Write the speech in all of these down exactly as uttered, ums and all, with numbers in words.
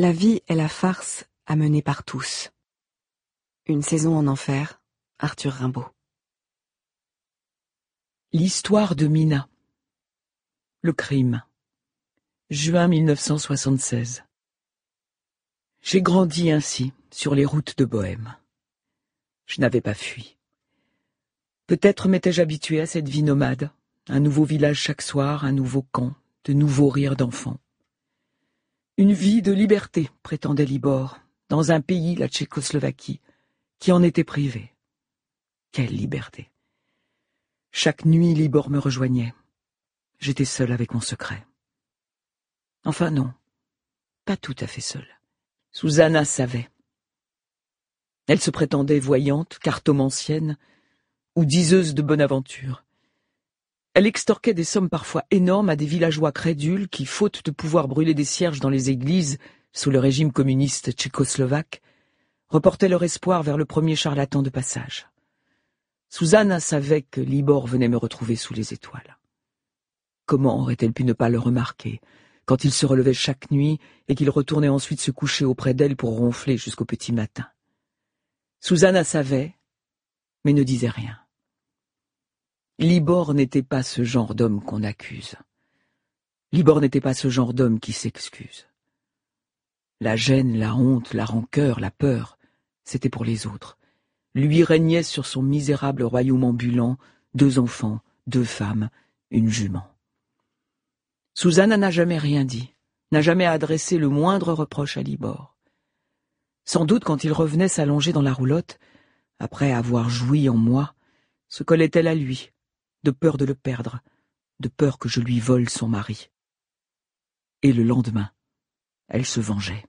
La vie est la farce à mener par tous. Une saison en enfer, Arthur Rimbaud. L'histoire de Mina. Le crime. Juin mille neuf cent soixante-seize. J'ai grandi ainsi, sur les routes de Bohême. Je n'avais pas fui. Peut-être m'étais-je habitué à cette vie nomade, un nouveau village chaque soir, un nouveau camp, de nouveaux rires d'enfants. Une vie de liberté, prétendait Libor, dans un pays, la Tchécoslovaquie, qui en était privé. Quelle liberté! Chaque nuit, Libor me rejoignait. J'étais seul avec mon secret. Enfin non, pas tout à fait seul. Susanna savait. Elle se prétendait voyante, cartomancienne, ou diseuse de bonne aventure. Elle extorquait des sommes parfois énormes à des villageois crédules qui, faute de pouvoir brûler des cierges dans les églises, sous le régime communiste tchécoslovaque, reportaient leur espoir vers le premier charlatan de passage. Susanna savait que Libor venait me retrouver sous les étoiles. Comment aurait-elle pu ne pas le remarquer, quand il se relevait chaque nuit et qu'il retournait ensuite se coucher auprès d'elle pour ronfler jusqu'au petit matin? Susanna savait, mais ne disait rien. Libor n'était pas ce genre d'homme qu'on accuse. Libor n'était pas ce genre d'homme qui s'excuse. La gêne, la honte, la rancœur, la peur, c'était pour les autres. Lui régnait sur son misérable royaume ambulant deux enfants, deux femmes, une jument. Susanna n'a jamais rien dit, n'a jamais adressé le moindre reproche à Libor. Sans doute quand il revenait s'allonger dans la roulotte, après avoir joui en moi, se collait-elle à lui, de peur de le perdre, de peur que je lui vole son mari. Et le lendemain, elle se vengeait.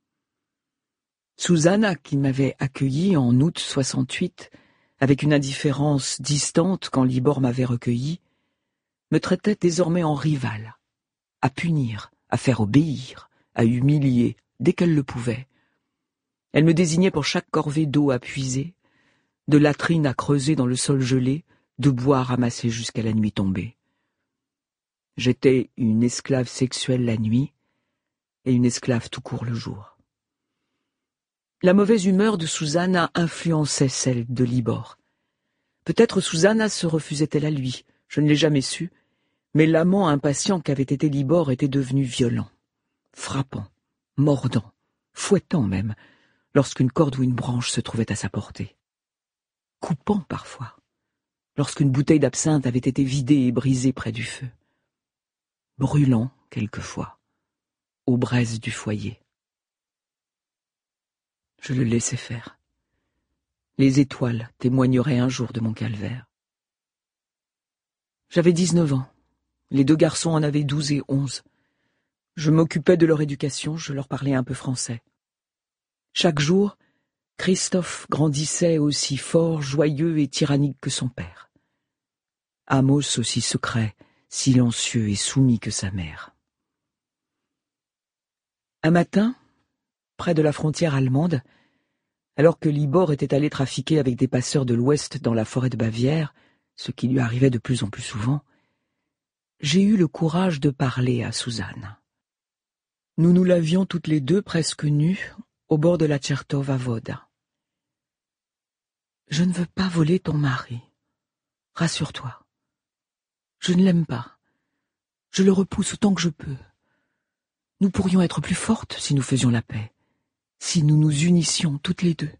Susanna, qui m'avait accueilli en août soixante-huit, avec une indifférence distante quand Libor m'avait recueilli, me traitait désormais en rivale, à punir, à faire obéir, à humilier, dès qu'elle le pouvait. Elle me désignait pour chaque corvée d'eau à puiser, de latrines à creuser dans le sol gelé, de bois ramassé jusqu'à la nuit tombée. J'étais une esclave sexuelle la nuit et une esclave tout court le jour. La mauvaise humeur de Susanna influençait celle de Libor. Peut-être Susanna se refusait-elle à lui, je ne l'ai jamais su, mais l'amant impatient qu'avait été Libor était devenu violent, frappant, mordant, fouettant même, lorsqu'une corde ou une branche se trouvait à sa portée. Coupant parfois, lorsqu'une bouteille d'absinthe avait été vidée et brisée près du feu. Brûlant, quelquefois, aux braises du foyer. Je le laissais faire. Les étoiles témoigneraient un jour de mon calvaire. J'avais dix-neuf ans. Les deux garçons en avaient douze et onze. Je m'occupais de leur éducation, je leur parlais un peu français. Chaque jour, Christophe grandissait aussi fort, joyeux et tyrannique que son père. Amos aussi secret, silencieux et soumis que sa mère. Un matin, près de la frontière allemande, alors que Libor était allé trafiquer avec des passeurs de l'Ouest dans la forêt de Bavière, ce qui lui arrivait de plus en plus souvent, j'ai eu le courage de parler à Susanna. Nous nous lavions toutes les deux presque nues au bord de la Tchertova Voda. Je ne veux pas voler ton mari. Rassure-toi. Je ne l'aime pas. Je le repousse autant que je peux. Nous pourrions être plus fortes si nous faisions la paix, si nous nous unissions toutes les deux.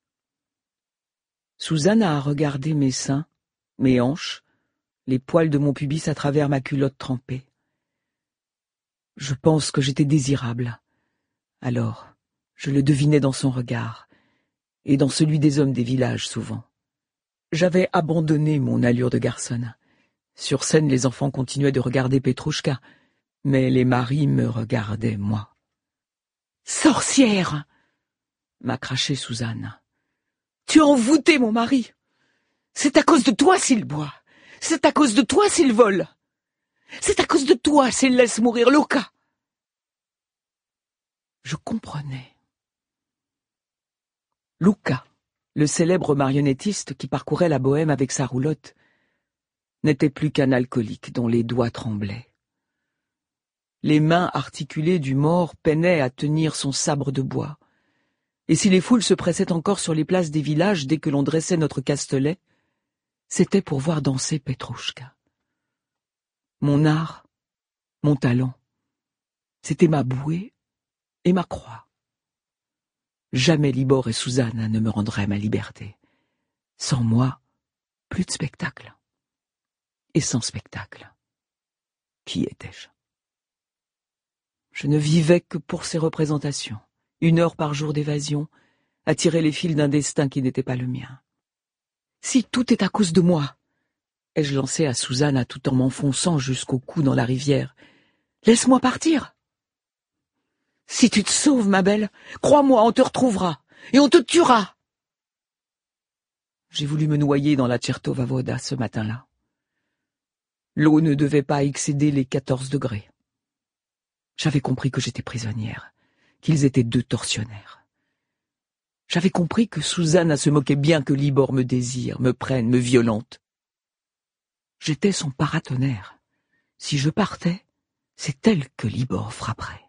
Susanna a regardé mes seins, mes hanches, les poils de mon pubis à travers ma culotte trempée. Je pense que j'étais désirable. Alors, je le devinais dans son regard, et dans celui des hommes des villages souvent. J'avais abandonné mon allure de garçonne. Sur scène, les enfants continuaient de regarder Petrouchka, mais les maris me regardaient, moi. « Sorcière !» m'a craché Susanna. « Tu as envoûté mon mari. C'est à cause de toi s'il boit. C'est à cause de toi s'il vole. C'est à cause de toi s'il laisse mourir Luca. » Je comprenais. Luca, le célèbre marionnettiste qui parcourait la Bohême avec sa roulotte, n'était plus qu'un alcoolique dont les doigts tremblaient. Les mains articulées du mort peinaient à tenir son sabre de bois. Et si les foules se pressaient encore sur les places des villages dès que l'on dressait notre castelet, c'était pour voir danser Petrouchka. Mon art, mon talent, c'était ma bouée et ma croix. Jamais Libor et Susanna ne me rendraient ma liberté. Sans moi, plus de spectacle. Et sans spectacle, qui étais-je? Je ne vivais que pour ces représentations, une heure par jour d'évasion, à tirer les fils d'un destin qui n'était pas le mien. Si tout est à cause de moi, ai-je lancé à Susanna tout en m'enfonçant jusqu'au cou dans la rivière, laisse-moi partir. Si tu te sauves, ma belle, crois-moi, on te retrouvera, et on te tuera. J'ai voulu me noyer dans la Tchertova Voda ce matin-là. L'eau ne devait pas excéder les quatorze degrés. J'avais compris que j'étais prisonnière, qu'ils étaient deux tortionnaires. J'avais compris que Susanna se moquait bien que Libor me désire, me prenne, me violente. J'étais son paratonnerre. Si je partais, c'est elle que Libor frapperait.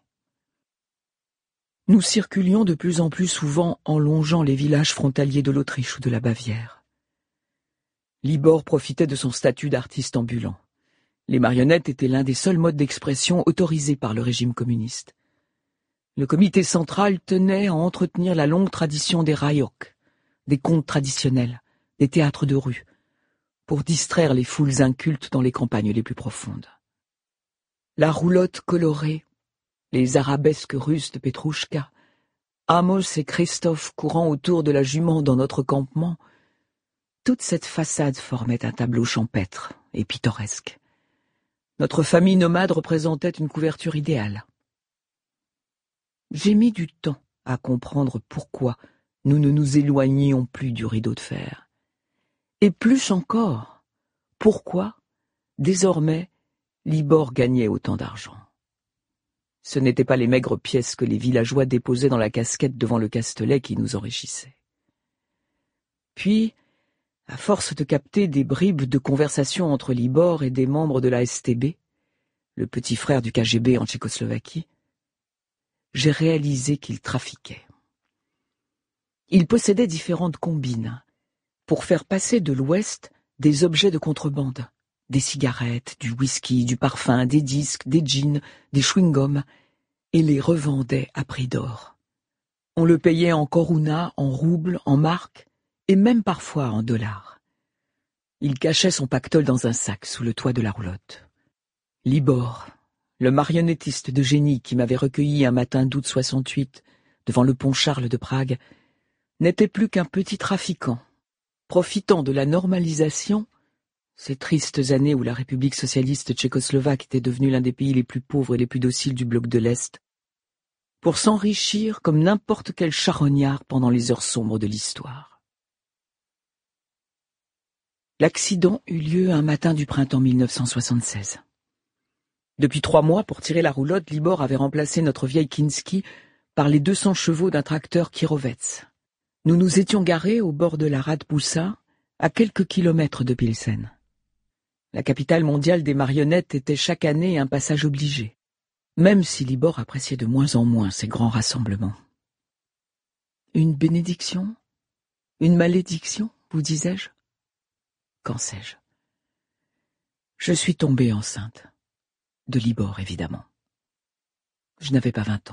Nous circulions de plus en plus souvent en longeant les villages frontaliers de l'Autriche ou de la Bavière. Libor profitait de son statut d'artiste ambulant. Les marionnettes étaient l'un des seuls modes d'expression autorisés par le régime communiste. Le comité central tenait à entretenir la longue tradition des rayok, des contes traditionnels, des théâtres de rue, pour distraire les foules incultes dans les campagnes les plus profondes. La roulotte colorée, les arabesques russes de Petrouchka, Amos et Christophe courant autour de la jument dans notre campement, toute cette façade formait un tableau champêtre et pittoresque. Notre famille nomade représentait une couverture idéale. J'ai mis du temps à comprendre pourquoi nous ne nous éloignions plus du rideau de fer. Et plus encore, pourquoi, désormais, Libor gagnait autant d'argent. Ce n'étaient pas les maigres pièces que les villageois déposaient dans la casquette devant le castelet qui nous enrichissaient. Puis, à force de capter des bribes de conversation entre Libor et des membres de la S T B, le petit frère du K G B en Tchécoslovaquie, j'ai réalisé qu'il trafiquait. Il possédait différentes combines pour faire passer de l'Ouest des objets de contrebande, des cigarettes, du whisky, du parfum, des disques, des jeans, des chewing-gums, et les revendait à prix d'or. On le payait en koruna, en roubles, en marques, et même parfois en dollars. Il cachait son pactole dans un sac sous le toit de la roulotte. Libor, le marionnettiste de génie qui m'avait recueilli un matin d'août soixante-huit devant le pont Charles de Prague, n'était plus qu'un petit trafiquant, profitant de la normalisation, ces tristes années où la République socialiste tchécoslovaque était devenue l'un des pays les plus pauvres et les plus dociles du bloc de l'Est, pour s'enrichir comme n'importe quel charognard pendant les heures sombres de l'histoire. L'accident eut lieu un matin du printemps mille neuf cent soixante-seize. Depuis trois mois, pour tirer la roulotte, Libor avait remplacé notre vieille Kinski par les deux cents chevaux d'un tracteur Kirovets. Nous nous étions garés au bord de la Radboussa, à quelques kilomètres de Pilsen. La capitale mondiale des marionnettes était chaque année un passage obligé, même si Libor appréciait de moins en moins ces grands rassemblements. Une bénédiction? Une malédiction, vous disais-je? Qu'en sais-je? Je suis tombée enceinte. De Libor, évidemment. Je n'avais pas vingt ans.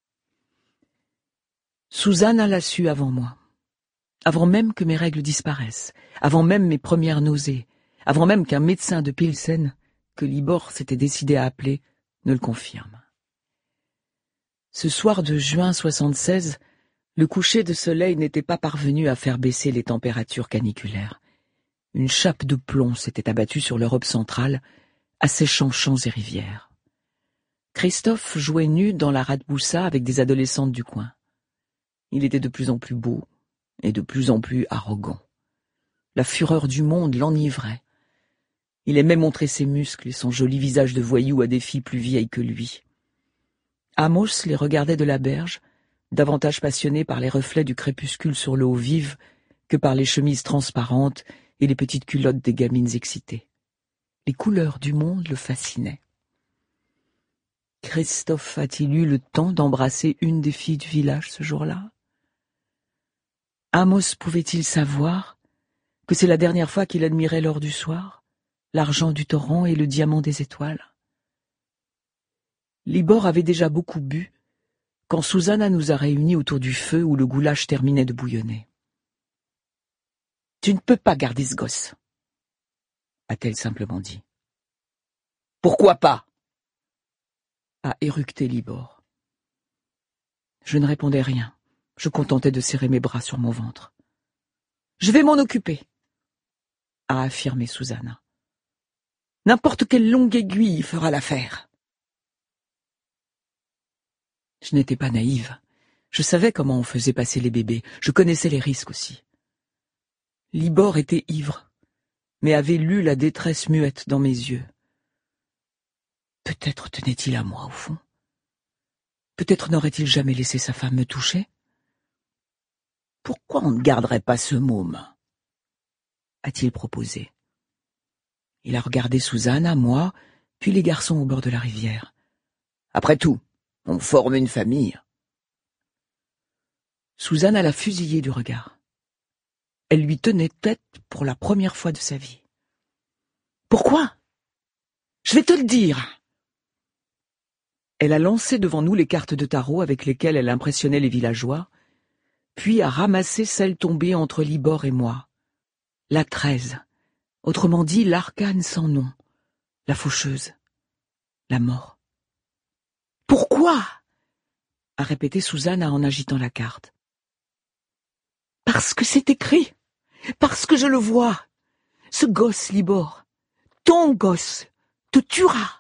Susanna l'a su avant moi, avant même que mes règles disparaissent, avant même mes premières nausées, avant même qu'un médecin de Pilsen, que Libor s'était décidé à appeler, ne le confirme. Ce soir de juin soixante-seize, le coucher de soleil n'était pas parvenu à faire baisser les températures caniculaires. Une chape de plomb s'était abattue sur l'Europe centrale, asséchant champs et rivières. Christophe jouait nu dans la Radboussa avec des adolescentes du coin. Il était de plus en plus beau et de plus en plus arrogant. La fureur du monde l'enivrait. Il aimait montrer ses muscles et son joli visage de voyou à des filles plus vieilles que lui. Amos les regardait de la berge, davantage passionné par les reflets du crépuscule sur l'eau vive que par les chemises transparentes et les petites culottes des gamines excitées. Les couleurs du monde le fascinaient. Christophe a-t-il eu le temps d'embrasser une des filles du village ce jour-là? Amos pouvait-il savoir que c'est la dernière fois qu'il admirait l'or du soir, l'argent du torrent et le diamant des étoiles? Libor avait déjà beaucoup bu quand Susanna nous a réunis autour du feu où le goulash terminait de bouillonner. « Tu ne peux pas garder ce gosse, » a-t-elle simplement dit. « Pourquoi pas ?» a éructé Libor. Je ne répondais rien, je contentais de serrer mes bras sur mon ventre. « Je vais m'en occuper, » a affirmé Susanna. « N'importe quelle longue aiguille fera l'affaire. » Je n'étais pas naïve. Je savais comment on faisait passer les bébés. Je connaissais les risques aussi. Libor était ivre, mais avait lu la détresse muette dans mes yeux. Peut-être tenait-il à moi, au fond. Peut-être n'aurait-il jamais laissé sa femme me toucher. Pourquoi on ne garderait pas ce môme? A-t-il proposé. Il a regardé Susanna, moi, puis les garçons au bord de la rivière. Après tout, on forme une famille. Susanna l'a fusillé du regard. Elle lui tenait tête pour la première fois de sa vie. Pourquoi? Je vais te le dire. Elle a lancé devant nous les cartes de tarot avec lesquelles elle impressionnait les villageois, puis a ramassé celles tombées entre Libor et moi. La treize, autrement dit l'arcane sans nom, la faucheuse, la mort. Pourquoi? A répété Susanna en agitant la carte. Parce que c'est écrit, parce que je le vois. Ce gosse, Libor, ton gosse, te tuera.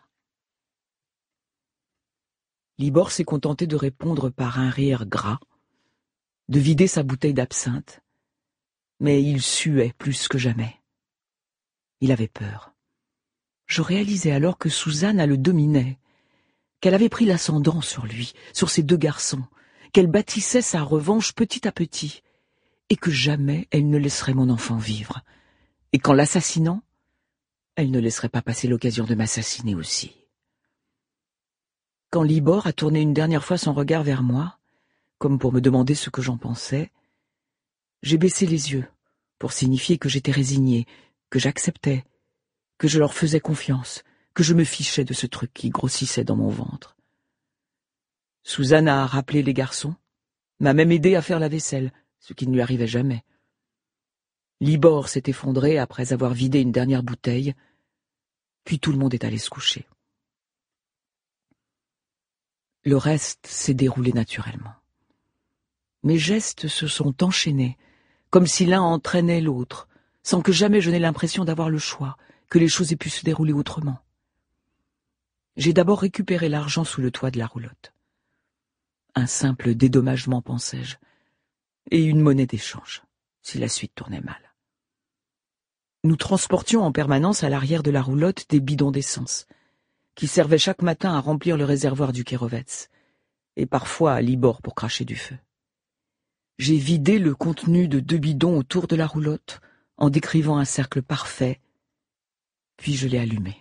Libor s'est contenté de répondre par un rire gras, de vider sa bouteille d'absinthe, mais il suait plus que jamais. Il avait peur. Je réalisais alors que Susanna le dominait, qu'elle avait pris l'ascendant sur lui, sur ses deux garçons, qu'elle bâtissait sa revanche petit à petit, et que jamais elle ne laisserait mon enfant vivre, et qu'en l'assassinant, elle ne laisserait pas passer l'occasion de m'assassiner aussi. Quand Libor a tourné une dernière fois son regard vers moi, comme pour me demander ce que j'en pensais, j'ai baissé les yeux pour signifier que j'étais résignée, que j'acceptais, que je leur faisais confiance, que je me fichais de ce truc qui grossissait dans mon ventre. Susanna a rappelé les garçons, m'a même aidé à faire la vaisselle, ce qui ne lui arrivait jamais. Libor s'est effondré après avoir vidé une dernière bouteille, puis tout le monde est allé se coucher. Le reste s'est déroulé naturellement. Mes gestes se sont enchaînés, comme si l'un entraînait l'autre, sans que jamais je n'aie l'impression d'avoir le choix, que les choses aient pu se dérouler autrement. J'ai d'abord récupéré l'argent sous le toit de la roulotte. Un simple dédommagement, pensais-je, et une monnaie d'échange, si la suite tournait mal. Nous transportions en permanence à l'arrière de la roulotte des bidons d'essence, qui servaient chaque matin à remplir le réservoir du Kérovets, et parfois à Libor pour cracher du feu. J'ai vidé le contenu de deux bidons autour de la roulotte, en décrivant un cercle parfait, puis je l'ai allumé.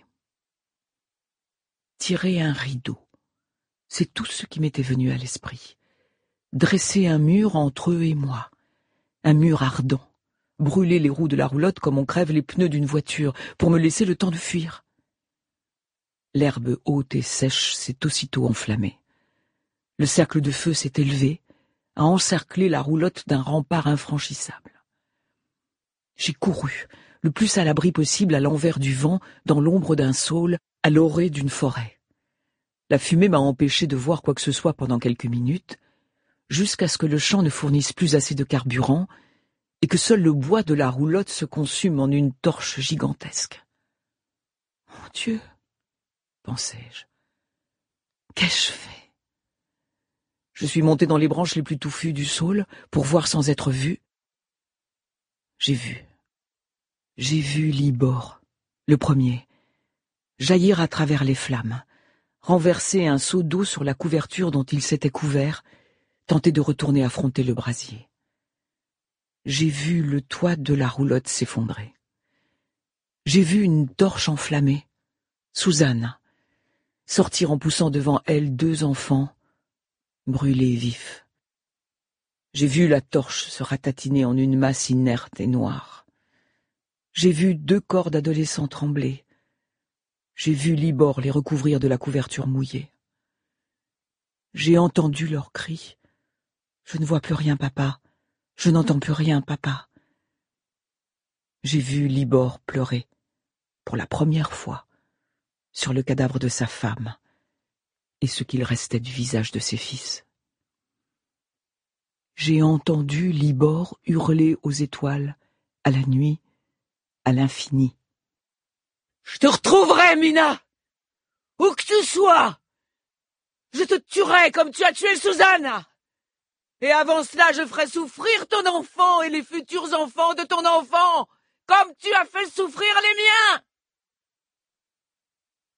Tirer un rideau, c'est tout ce qui m'était venu à l'esprit. Dresser un mur entre eux et moi, un mur ardent, brûler les roues de la roulotte comme on crève les pneus d'une voiture, pour me laisser le temps de fuir. L'herbe haute et sèche s'est aussitôt enflammée. Le cercle de feu s'est élevé, a encerclé la roulotte d'un rempart infranchissable. J'ai couru, le plus à l'abri possible à l'envers du vent, dans l'ombre d'un saule, à l'orée d'une forêt. La fumée m'a empêché de voir quoi que ce soit pendant quelques minutes, jusqu'à ce que le champ ne fournisse plus assez de carburant et que seul le bois de la roulotte se consume en une torche gigantesque. Mon Dieu, pensai-je, qu'ai-je fait? Je suis monté dans les branches les plus touffues du saule pour voir sans être vu. J'ai vu. J'ai vu Libor, le premier, jaillir à travers les flammes, renverser un seau d'eau sur la couverture dont il s'était couvert, tenter de retourner affronter le brasier. J'ai vu le toit de la roulotte s'effondrer. J'ai vu une torche enflammée, Susanna, sortir en poussant devant elle deux enfants, brûlés vifs. J'ai vu la torche se ratatiner en une masse inerte et noire. J'ai vu deux corps d'adolescents trembler. J'ai vu Libor les recouvrir de la couverture mouillée. J'ai entendu leurs cris. Je ne vois plus rien, papa. Je n'entends plus rien, papa. J'ai vu Libor pleurer, pour la première fois, sur le cadavre de sa femme et ce qu'il restait du visage de ses fils. J'ai entendu Libor hurler aux étoiles, à la nuit, à l'infini. « Je te retrouverai, Mina! Où que tu sois! Je te tuerai comme tu as tué Susanna! Et avant cela, je ferai souffrir ton enfant et les futurs enfants de ton enfant, comme tu as fait souffrir les miens! »